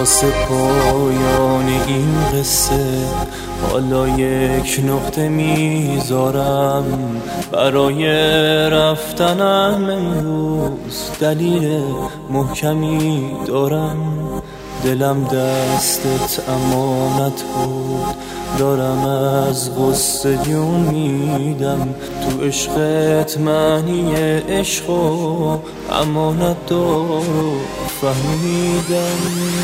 واسه پایان این قصه حالا یک نقطه میذارم. برای رفتنم امروز دلیل محکمی دارم. دلم دستت امانت بود، دارم از غصه جون میدم. تو عشقت معنی عشق و امانت دارو فهمیدم.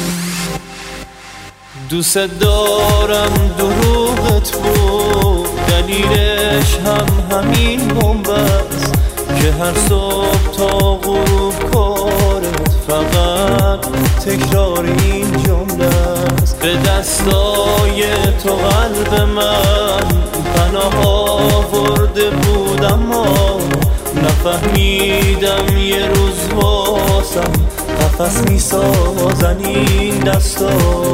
دوست دارم دروغت بود، دلیلش هم همین بنبست که هر صبح تا غروب کارت فقط تکرار این جمله است. به دستای تو قلب من پناه آورده بود، اما نفهمیدم یه روز واسم قفس میسازن این دستا.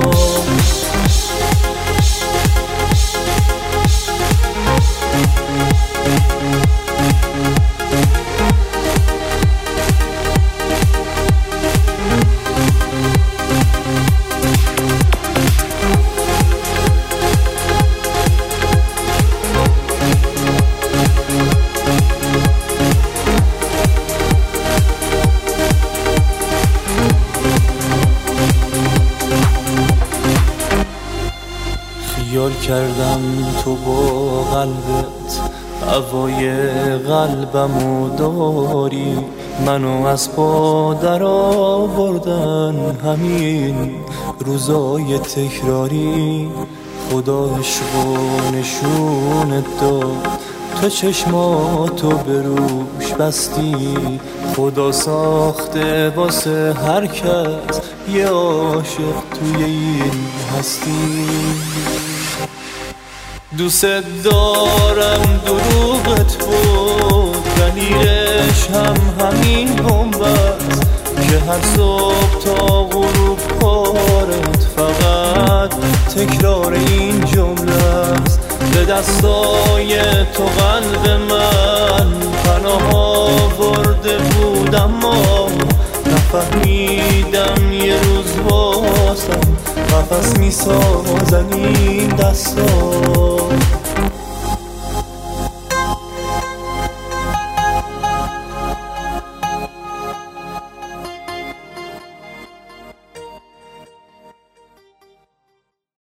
خیال کردم تو با قلبت هوای قلبمو داری، منو از پا در آوردن همین روزای تکراری. خدا عشقو نشونت داد، تو چشماتو به روش بستی. خدا ساخته واسه هر کس یه عاشق توی این هستی. دوست دارم دروغت بود، دلیلش هم همین بنبست که هر صبح تا غروب کارت فقط تکرار این جمله است. به دستای تو قلب من پناه آورده بود، اما نفهمیدم یه روز واسم قفس میسازن این دستا.